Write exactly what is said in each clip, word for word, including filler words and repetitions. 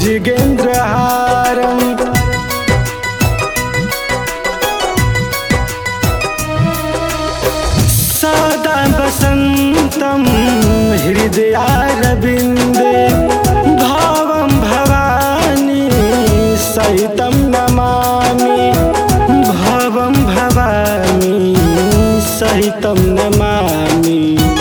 भुजगेन्द्रहारम् सदा वसन्तं हृदयारविन्दे भावं भवानी सहितं नमामि भावं भवानी सहितं नमामि।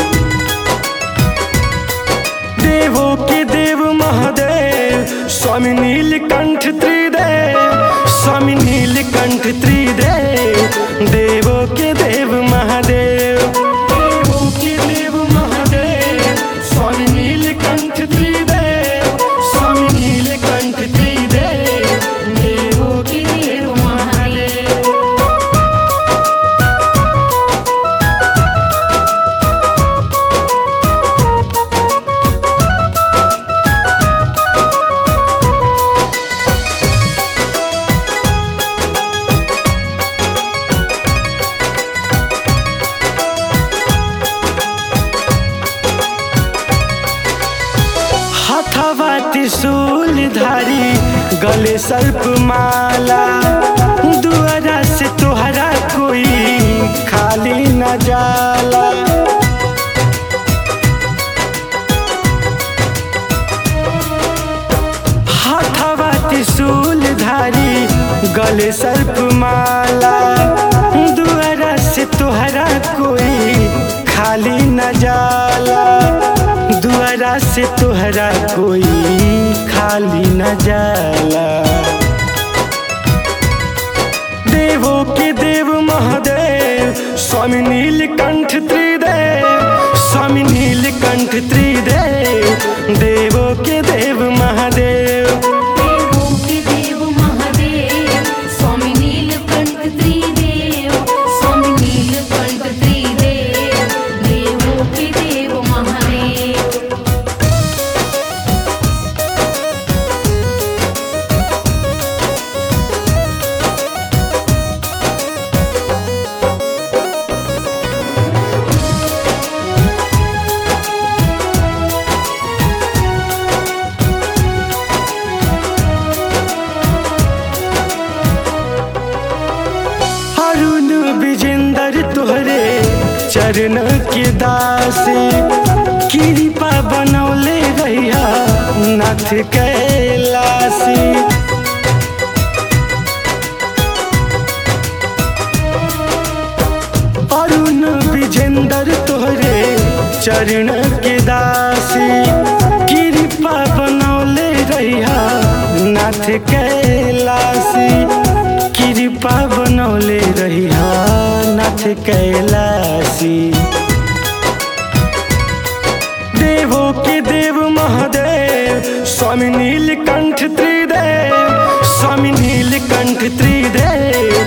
देवों के देव महादेव स्वामी नीलकंठ त्रिदेव स्वामी नीलकंठ त्रिदेव देवों के देव महादेव देवों के देव महादेव स्वामी नीलकंठ त्रिदेव स्वामी नीलकंठ त्रिदेव देवों के देव महादेव। हथवा त्रिशूलधारी गले सर्प माला दुआरा से तोहरा कोई खाली न जाला। हथवा त्रिशूलधारी गले सर्प माला दुआरा से तोहरा कोई खाली न जाला दुआरा से तोहरा कोई खाली न जाला। देवों के देव महादेव स्वामी नीलकंठ त्रिदेव स्वामी नीलकंठ त्रिदेव देवों के देव महादेव देवों के देव महादेव स्वामी नीलकंठ त्रिदेव स्वामी नीलकंठ त्रिदेव देवों के देव महादेव। अरुण विजेंदर तोहरे चरण के दासी कृपा बनौले रहिया नाथ कैलासी। अरुण विजेंदर तोहरे चरण के दासी कृपा बनौले रहिया नाथ कैलासी कृपा बनौले रहिया नाथ कैलासी। देवों के देव महादेव स्वामी नीलकंठ त्रिदेव स्वामी नीलकंठ त्रिदेव